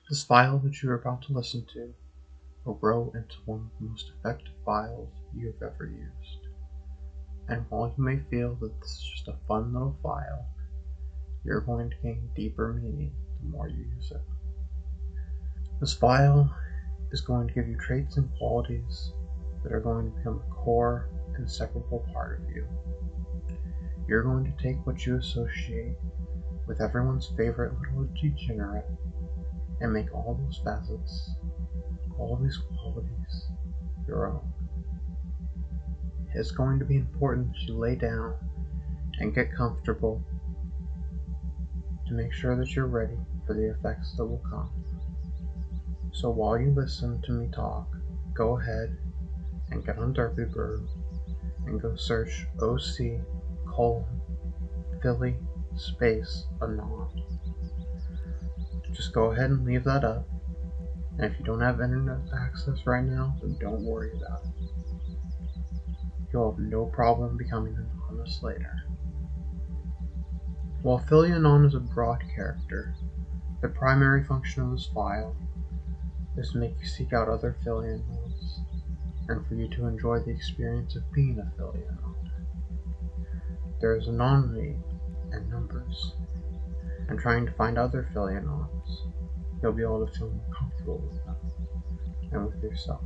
This file that you are about to listen to will grow into one of the most effective files you have ever used. And while you may feel that this is just a fun little file, you're going to gain deeper meaning the more you use it. This file is going to give you traits and qualities that are going to become a core and inseparable part of you. You're going to take what you associate with everyone's favorite little degenerate and make all those facets, all these qualities, your own. It's going to be important that you lay down and get comfortable to make sure that you're ready for the effects that will come. So while you listen to me talk, go ahead and get on Derpybird and go search OC Philly space Anon. Just go ahead and leave that up, and if you don't have internet access right now, then don't worry about it. You'll have no problem becoming anonymous later. While Philly Anon is a broad character, the primary function of this file is to make you seek out other Philly Anons, and for you to enjoy the experience of being a Philly Anon. There is anonymity and numbers, and trying to find other Philly Anons, you'll be able to feel more comfortable with them and with yourself.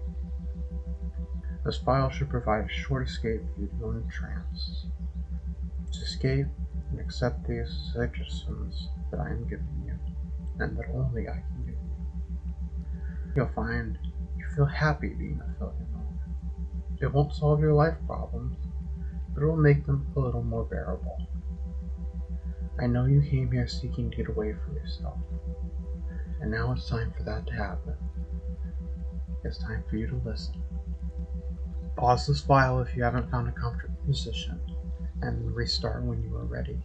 This file should provide a short escape for you to go into trance. To escape and accept these suggestions that I am giving you, and that only I can give you. You'll find you feel happy being a Philly Anon. It won't solve your life problems, but it will make them a little more bearable. I know you came here seeking to get away from yourself, and now it's time for that to happen. It's time for you to listen. Pause this file if you haven't found a comfortable position, and restart when you are ready.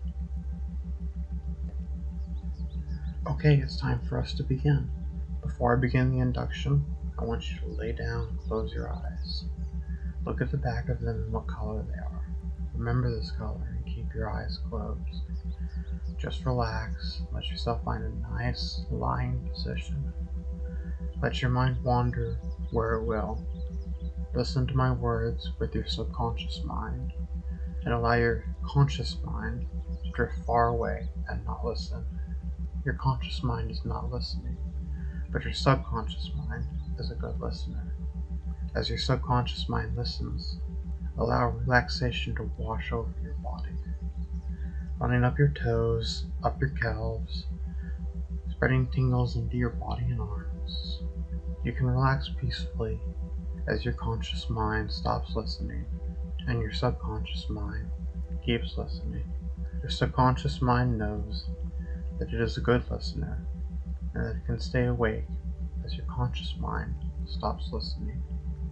Okay, it's time for us to begin. Before I begin the induction, I want you to lay down and close your eyes. Look at the back of them and what color they are. Remember this color and keep your eyes closed. Just relax, let yourself find a nice lying position. Let your mind wander where it will. Listen to my words with your subconscious mind, and allow your conscious mind to drift far away and not listen. Your conscious mind is not listening, but your subconscious mind is a good listener. As your subconscious mind listens, allow relaxation to wash over your body, running up your toes, up your calves, spreading tingles into your body and arms. You can relax peacefully as your conscious mind stops listening and your subconscious mind keeps listening. Your subconscious mind knows that it is a good listener and that it can stay awake as your conscious mind stops listening.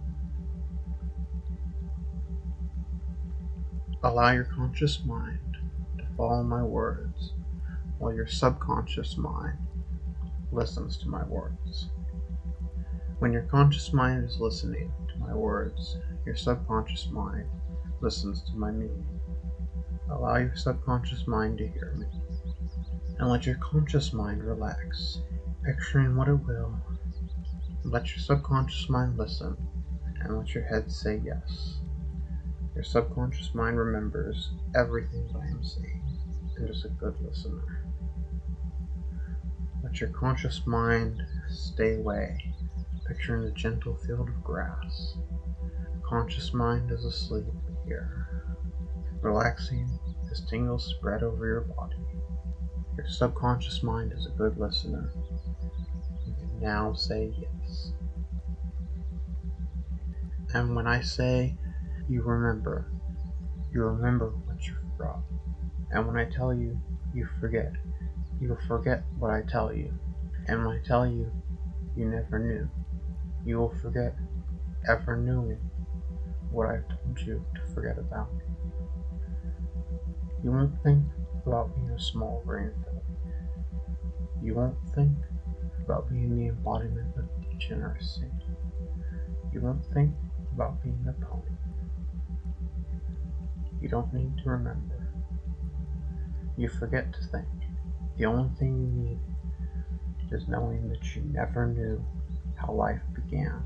Allow your conscious mind to follow my words while your subconscious mind listens to my words. When your conscious mind is listening to my words, your subconscious mind listens to my meaning. Allow your subconscious mind to hear me, and let your conscious mind relax, picturing what it will. Let your subconscious mind listen, and let your head say yes. Your subconscious mind remembers everything that I am saying and is a good listener. Let your conscious mind stay away, picturing a gentle field of grass. Conscious mind is asleep here, relaxing as tingles spread over your body. Your subconscious mind is a good listener. You can now say yes. And when I say you remember what you forgot. And when I tell you, you forget. You'll forget what I tell you. And when I tell you, you never knew. You will forget ever knowing what I've told you to forget about. You won't think about being a small brain Philly. You won't think about being the embodiment of degeneracy. You won't think about being a pony. You don't need to remember. You forget to think. The only thing you need is knowing that you never knew how life began.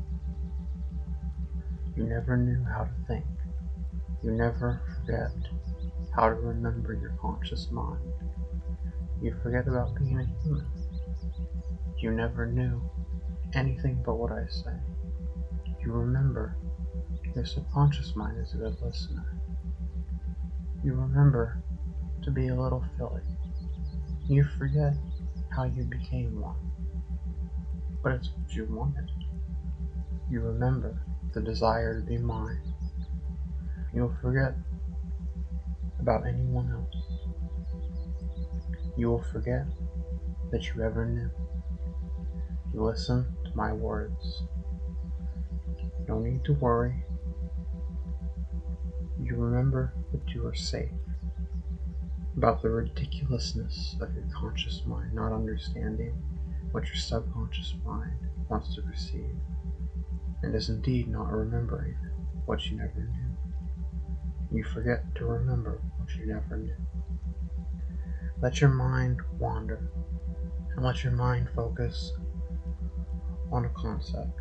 You never knew how to think. You never forget how to remember your conscious mind. You forget about being a human. You never knew anything but what I say. You remember your subconscious mind is a good listener. You remember to be a little silly. You forget how you became one, but it's what you wanted. You remember the desire to be mine. You'll forget about anyone else. You will forget that you ever knew. You listen to my words. No need to worry. You remember that you are safe. About the ridiculousness of your conscious mind not understanding what your subconscious mind wants to perceive, and is indeed not remembering what you never knew. You forget to remember what you never knew. Let your mind wander, and let your mind focus on a concept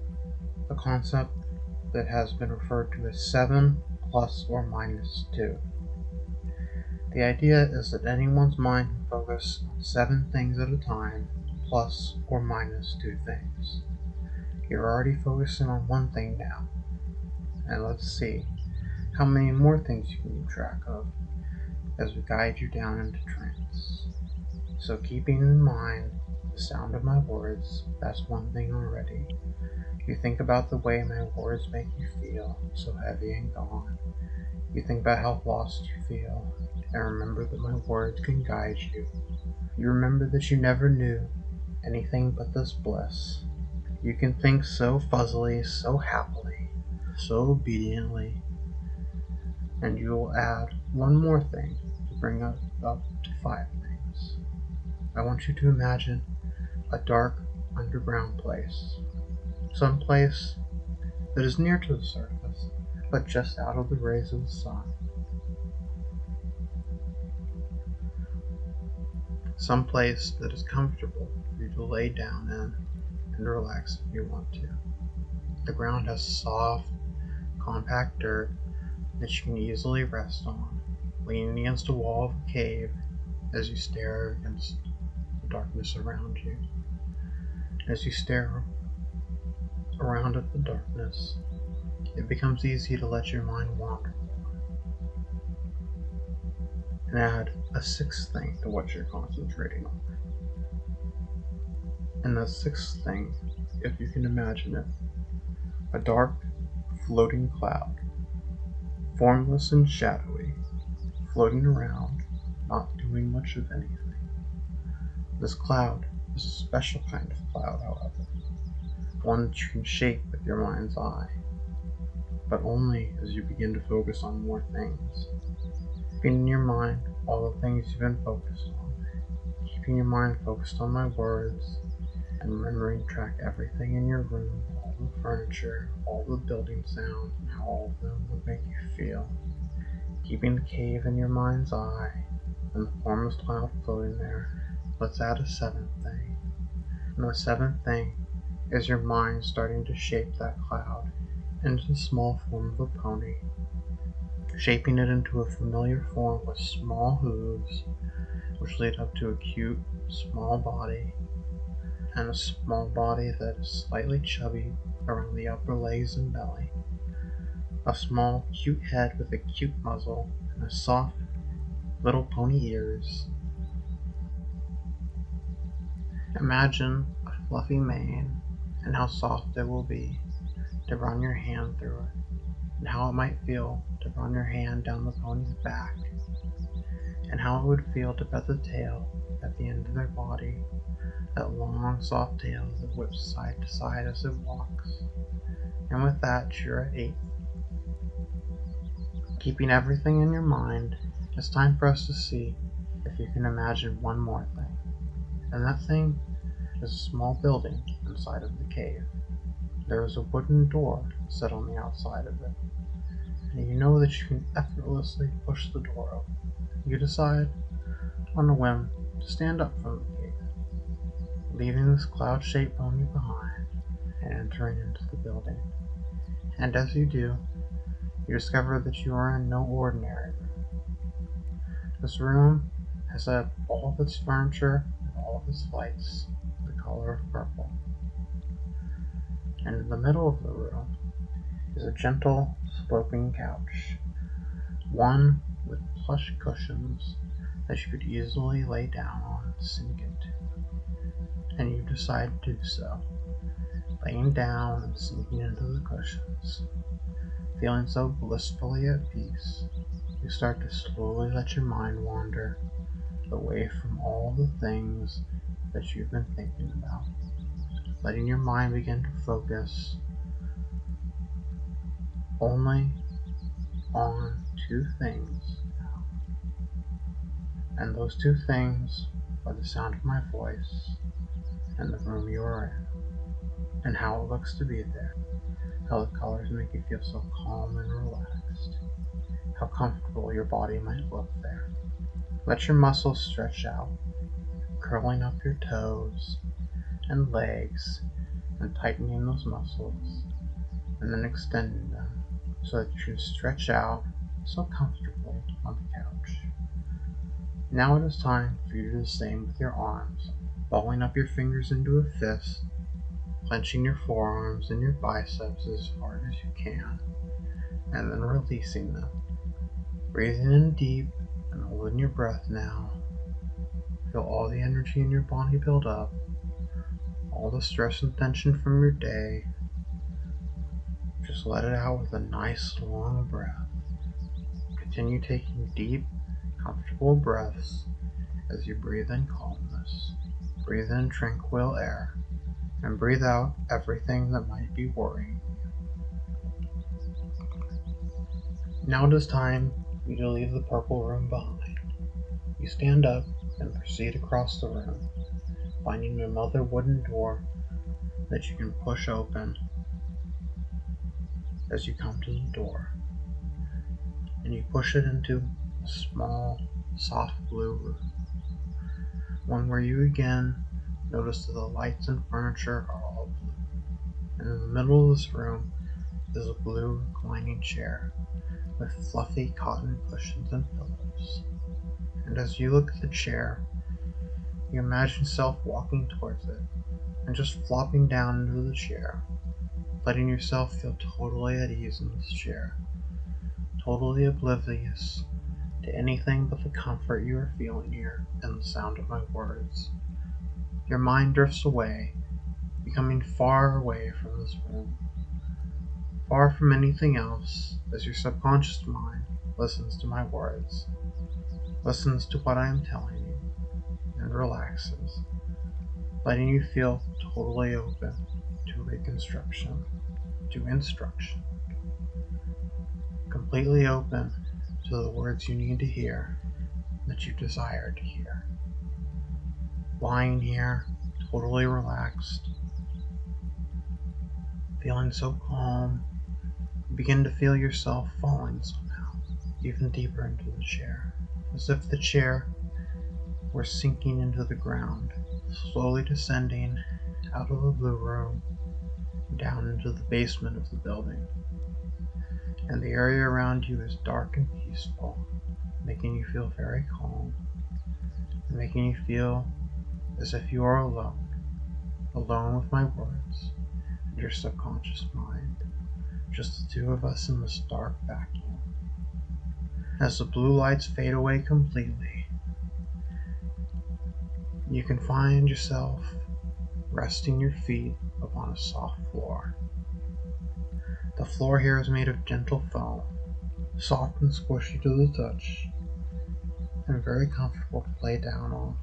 that has been referred to as 7 plus or minus 2. The idea is that anyone's mind can focus on 7 things at a time, plus or minus 2 things. You're already focusing on 1 thing now, and let's see how many more things you can keep track of as we guide you down into trance. So keeping in mind the sound of my words, that's 1 thing already. You think about the way my words make you feel, so heavy and gone. You think about how lost you feel, and remember that my words can guide you. You remember that you never knew anything but this bliss. You can think so fuzzily, so happily, so obediently, and you will add 1 more thing to bring us up to 5 things. I want you to imagine a dark underground place, some place that is near to the surface, but just out of the rays of the sun. Some place that is comfortable for you to lay down in and relax if you want to. The ground has soft, compact dirt that you can easily rest on, leaning against a wall of a cave as you stare against the darkness around you. As you stare around at the darkness, it becomes easy to let your mind wander and add a 6th thing to what you're concentrating on. And that 6th thing, if you can imagine it, a dark, floating cloud, formless and shadowy, floating around, not doing much of anything. This cloud is a special kind of cloud, however, one that you can shape with your mind's eye, but only as you begin to focus on more things. Keeping in your mind all the things you've been focused on, keeping your mind focused on my words, and remembering to track everything in your room, all the furniture, all the building sounds, and how all of them would make you feel. Keeping the cave in your mind's eye, and the formless cloud floating there, let's add a 7th thing. And the 7th thing is your mind starting to shape that cloud into the small form of a pony, shaping it into a familiar form with small hooves, which lead up to a cute, small body, and a small body that is slightly chubby around the upper legs and belly. A small, cute head with a cute muzzle and a soft, little pony ears. Imagine a fluffy mane and how soft it will be to run your hand through it, and how it might feel to run your hand down the pony's back, and how it would feel to pet the tail at the end of their body, that long, soft tail that whips side to side as it walks. And with that, you're at 8. Keeping everything in your mind, it's time for us to see if you can imagine 1 more thing. And that thing is a small building inside of the cave. There is a wooden door set on the outside of it, and you know that you can effortlessly push the door open. You decide, on a whim, to stand up from the cave. leaving this cloud-shaped pony behind and entering into the building. And as you do, you discover that you are in no ordinary room. This room has all of its furniture and all of its lights the color of purple. And in the middle of the room is a gentle, sloping couch, one with plush cushions that you could easily lay down on and sink into. And you decide to do so, laying down and sinking into the cushions. Feeling so blissfully at peace, you start to slowly let your mind wander away from all the things that you've been thinking about, letting your mind begin to focus only on two things now. And those two things are the sound of my voice and the room you are in, and how it looks to be there, how the colors make you feel so calm and relaxed, how comfortable your body might look there. Let your muscles stretch out, curling up your toes and legs and tightening those muscles, and then extending them so that you can stretch out so comfortably on the couch. Now it is time for you to do the same with your arms, balling up your fingers into a fist, clenching your forearms and your biceps as hard as you can, and then releasing them. Breathing in deep and holding your breath now. Feel all the energy in your body build up, all the stress and tension from your day. Just let it out with a nice long breath. Continue taking deep, comfortable breaths as you breathe in calmness, breathe in tranquil air, and breathe out everything that might be worrying you. Now it is time for you to leave the purple room behind. You stand up and proceed across the room, finding another wooden door that you can push open as you come to the door. And you push it into a small, soft blue room, one where you again notice that the lights and furniture are all blue. And in the middle of this room is a blue reclining chair with fluffy cotton cushions and pillows. And as you look at the chair, you imagine yourself walking towards it and just flopping down into the chair, letting yourself feel totally at ease in this chair, totally oblivious to anything but the comfort you are feeling here and the sound of my words. Your mind drifts away, becoming far away from this room, far from anything else, as your subconscious mind listens to my words, listens to what I am telling you, and relaxes, letting you feel totally open to reconstruction, to instruction, completely open to the words you need to hear, that you desire to hear. Lying here, totally relaxed, feeling so calm, you begin to feel yourself falling somehow, even deeper into the chair, as if the chair were sinking into the ground, slowly descending out of the blue room, down into the basement of the building. And the area around you is dark and peaceful, making you feel very calm, and making you feel as if you are alone with my words and your subconscious mind, just the two of us in this dark vacuum. As the blue lights fade away completely, you can find yourself resting your feet upon a soft floor. The floor here is made of gentle foam, soft and squishy to the touch, and very comfortable to lay down on.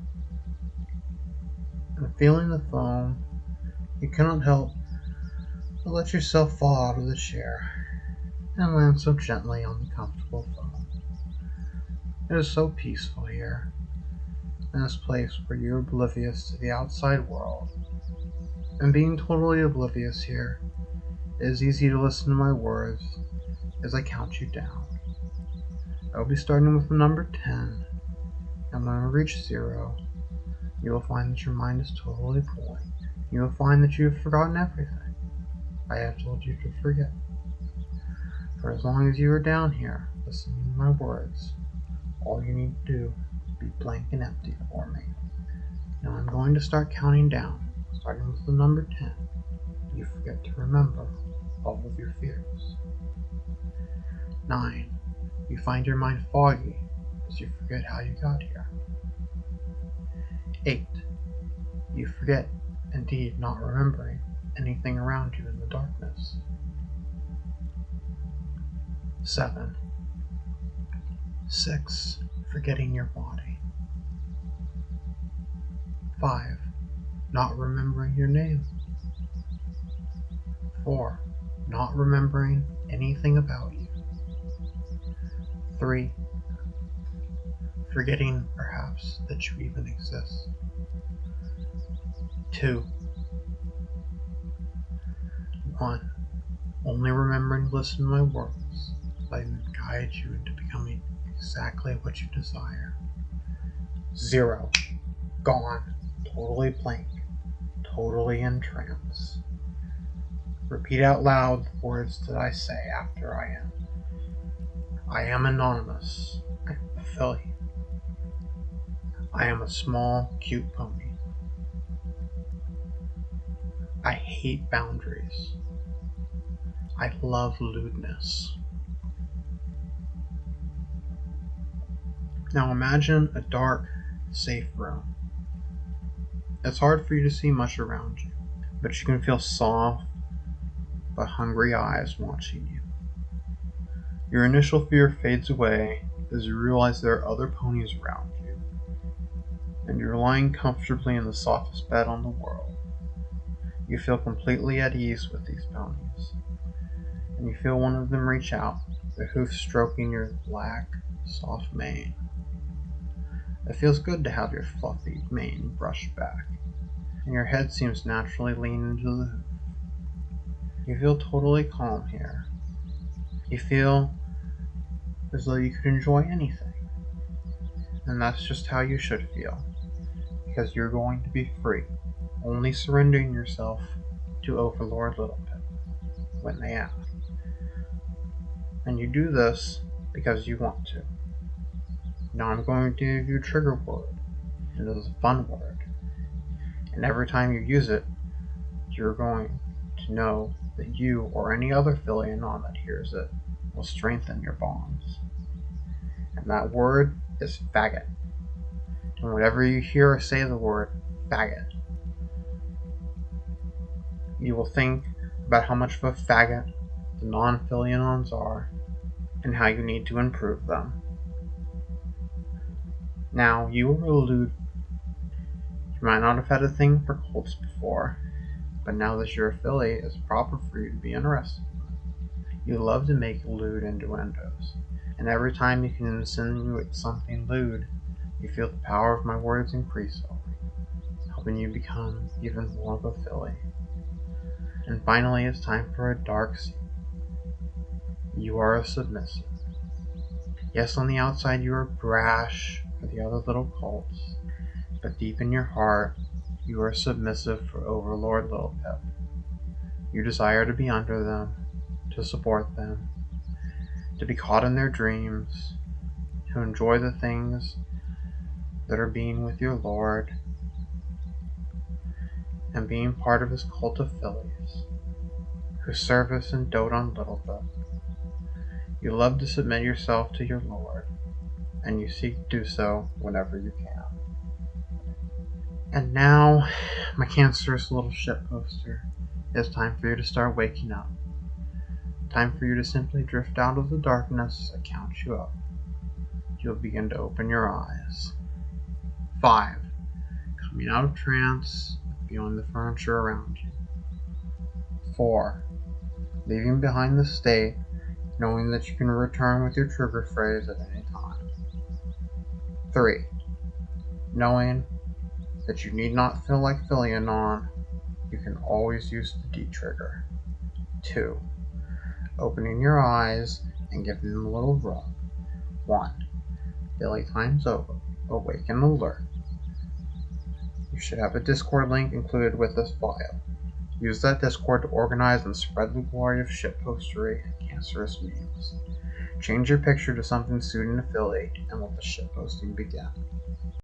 And feeling the foam, you cannot help but let yourself fall out of the chair and land so gently on the comfortable foam. It is so peaceful here, in this place where you're oblivious to the outside world. And being totally oblivious here, it is easy to listen to my words as I count you down. I will be starting with the number 10, and when we reach 0, You will find that your mind is totally pulling. You will find that you have forgotten everything I have told you to forget. For as long as you are down here, listening to my words, all you need to do is be blank and empty for me. Now I'm going to start counting down, starting with the number 10. You forget to remember all of your fears. 9. You find your mind foggy as you forget how you got here. 8. You forget, indeed not remembering anything around you in the darkness. 7. 6. Forgetting your body. 5. Not remembering your name. 4. Not remembering anything about you. 3. Forgetting, perhaps, that you even exist. 2. 1. Only remembering to listen to my words, letting them guide you into becoming exactly what you desire. 0. Gone. Totally blank. Totally in trance. Repeat out loud the words that I say after I am. I am anonymous. I am a filly. I am a small, cute pony. I hate boundaries. I love lewdness. Now imagine a dark, safe room. It's hard for you to see much around you, but you can feel soft but hungry eyes watching you. Your initial fear fades away as you realize there are other ponies around you, and you're lying comfortably in the softest bed on the world. You feel completely at ease with these ponies, and you feel one of them reach out, their hoof stroking your black, soft mane. It feels good to have your fluffy mane brushed back, and your head seems naturally lean into the hoof. You feel totally calm here. You feel as though you could enjoy anything. And that's just how you should feel, because you're going to be free, only surrendering yourself to Overlord Littlepip when they ask. And you do this because you want to. Now I'm going to give you a trigger word, and it is a fun word. And every time you use it, you're going to know that you or any other Philionon that hears it will strengthen your bonds. And that word is faggot. And whenever you hear or say the word faggot, you will think about how much of a faggot the non-Philionons are and how you need to improve them. Now, you are a lewd. You might not have had a thing for cults before, but now that you're a Philly, it's proper for you to be interested in it. You love to make lewd innuendos, and every time you can insinuate something lewd, you feel the power of my words increase over you, helping you become even more of a Philly. And finally, it's time for a dark secret. You are a submissive. Yes, on the outside you are brash for the other little cults, but deep in your heart, you are submissive for Overlord Littlepip. You desire to be under them, to support them, to be caught in their dreams, to enjoy the things that are being with your Lord, and being part of his cult of fillies, who service and dote on Littlepip. You love to submit yourself to your Lord, and you seek to do so whenever you can. And now, my cancerous little shitposter, it's time for you to start waking up. Time for you to simply drift out of the darkness and count you up. You'll begin to open your eyes. 5. Coming out of trance, feeling the furniture around you. 4. Leaving behind the state, knowing that you can return with your trigger phrase at any time. 3. Knowing that you need not feel like Philionon, you can always use the D-trigger. 2. Opening your eyes and giving them a little rub. 1. Philly time's over. Awake and alert. should have a Discord link included with this file. Use that Discord to organize and spread the glory of shitpostery and cancerous memes. Change your picture to something student affiliate and let the shitposting begin.